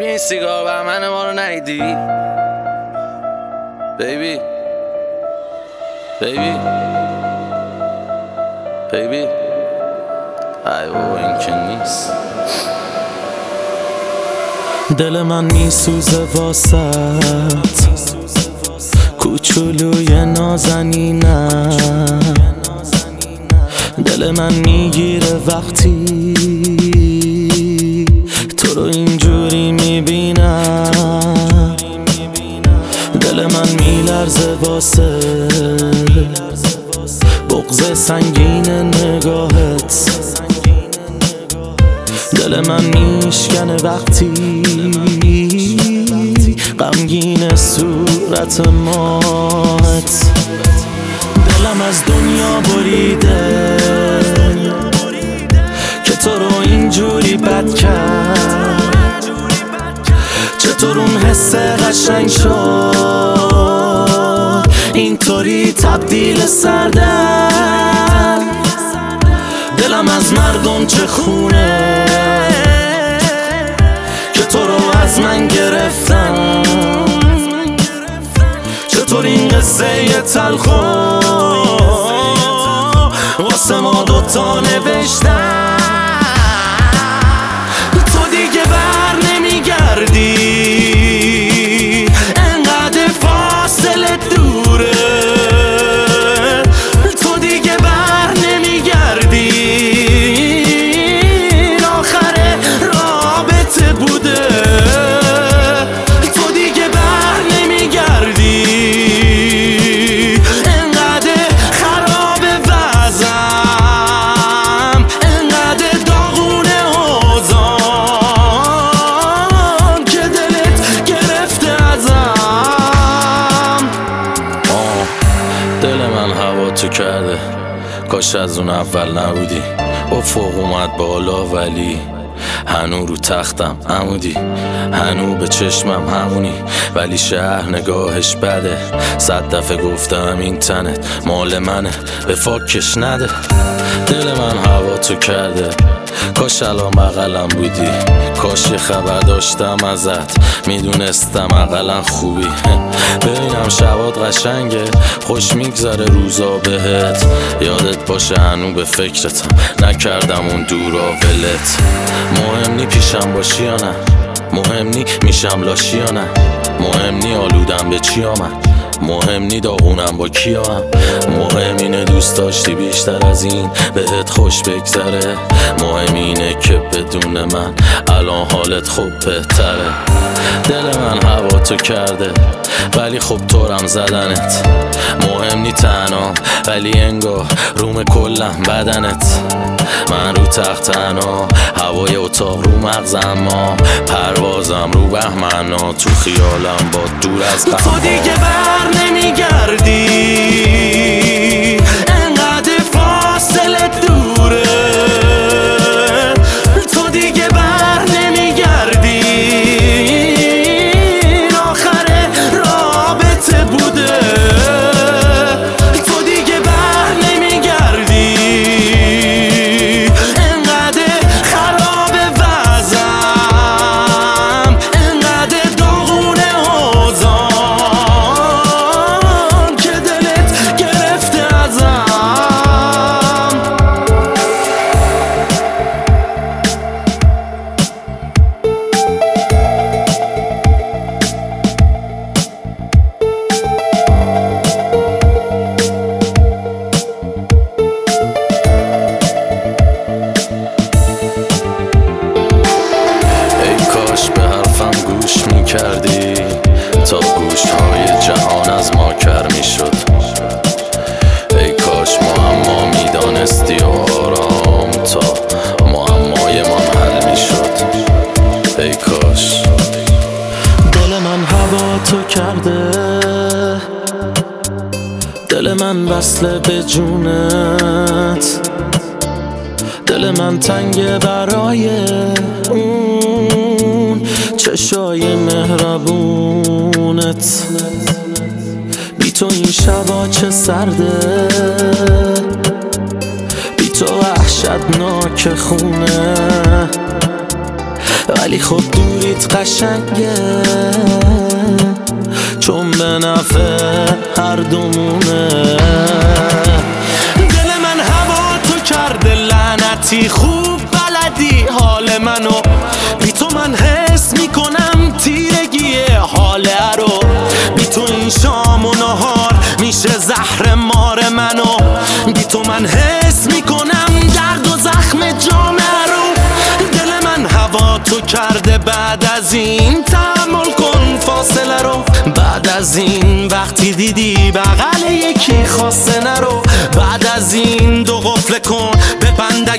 ببین سیگار بهمن ما رو ندیدی؟ بیبی بیبی بیبی ای بابا این که نیست. دل من میسوزه واسط کوچولوی نازنینم، دل من میگیره وقتی تو رو اینجوری میبینم، دل من میلرزه واسه بغض سنگین نگاهت، دل من میشکنه وقتی غمگین صورت ماهت، دلم از دنیا بریده که تو رو اینجوری بد کرد، چطور اون حس قشنگ شد اینطوری تبدیل سردن، دلم از مردم چه خونه که تو رو از من گرفتن، چطور این قصه تلخو واسه ما دوتا نوشتن، تو دیگه بر نمیگردی انقدر فاصله دوره، تو دیگه بر نمیگردی آخر رابطه بوده، تو دیگه بر نمیگردی انقدر خراب وضعم، انقدر داغونه حوضام که دلت گرفته ازم. دل من هوا تو کرده، کاش از اون اول نبودی، افق اومد بالا ولی هنو رو تختم عمودی، هنو به چشمم همونی ولی شهر نگاهش بده، 100 دفعه گفتم این تنت مال منه به فاکش نده، دل من هوا تو کرده، کاش الان بغلم بودی، کاش یه خبر داشتم ازت میدونستم اقلا خوبی، ببینم شبات قشنگه خوش میگذره روزا بهت، یادت باشه هنو به فکرتم نکردم اون دورا ولت، مهم نی پیشم باشی یا نه، مهم نی میشم لاشی یا نه، مهم نی آلودم به چی آمد، مهم نی داغونم با کیا هم، مهم اینه دوست داشتی بیشتر از این بهت خوش بگذره، مهم اینه که بدون من الان حالت خوب بهتره، دل من هوا تو کرده ولی خب طورم زدنت، مهم نی تنها ولی انگار روم کلم بدنت، من رو تخت تنها هوای اتاق رو مغزم، ما پروازم رو بهمنا تو خیالم با دور از غم، تو دیگه بر نمیگردی انقدر فاصله دوره، تو دیگه بر نمیگردی آخر رابطه بوده، تو دیگه بر نمیگردی انقدر خراب وضعم، انقدر داغونه حوضام که دلت گرفته ازم. به حرفم گوش میکردی تا گوشهای جهان از ما کر میشد، ای کاش معما میدانستی و آرام تا معمای من حل میشد، ای کاش. دل من هوا تو کرده، دل من وصله به جونت، دل من تنگه برای اون چشای مهربونت، بی تو این شبا چه سرده، بی تو وحشتناک خونه، ولی خب دوریت قشنگه، چون به نفع هر دومونه. دل من هوا تو کرده لعنتی، خوب بلدی حال منو، بی تو من حس میکنم تیرگیه حاله رو. بی تو این شام و نهار میشه زهر مار منو، بی تو من حس میکنم درد و زخم جامعه رو. دل من هوا تو کرده، بعد از این تحمل کن فاصله رو. بعد از این وقتی دیدی بغل یکی خواسته نرو، بعد از این دو قفل کن ببند